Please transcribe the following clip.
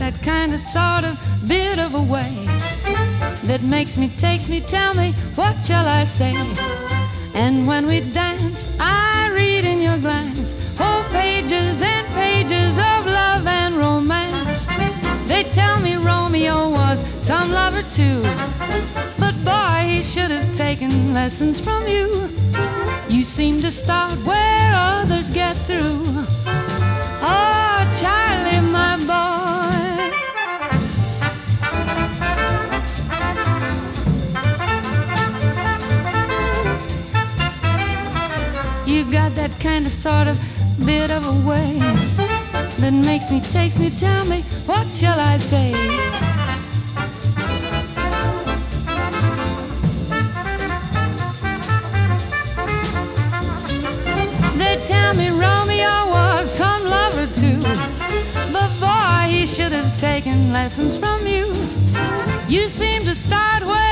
that kind of sort of bit of a way that makes me, takes me, tell me, what shall I say? And when we dance, I read in your glance whole pages and pages of love and romance. They tell me Romeo was some lover too, but boy, he should have taken lessons from you. You seem to start where others get through. Oh, Charlie, my boy. You got that kind of sort of bit of a way that makes me, takes me, tell me, what shall I say? They tell me Romeo was some lover too, but boy, he should have taken lessons from you. You seem to start where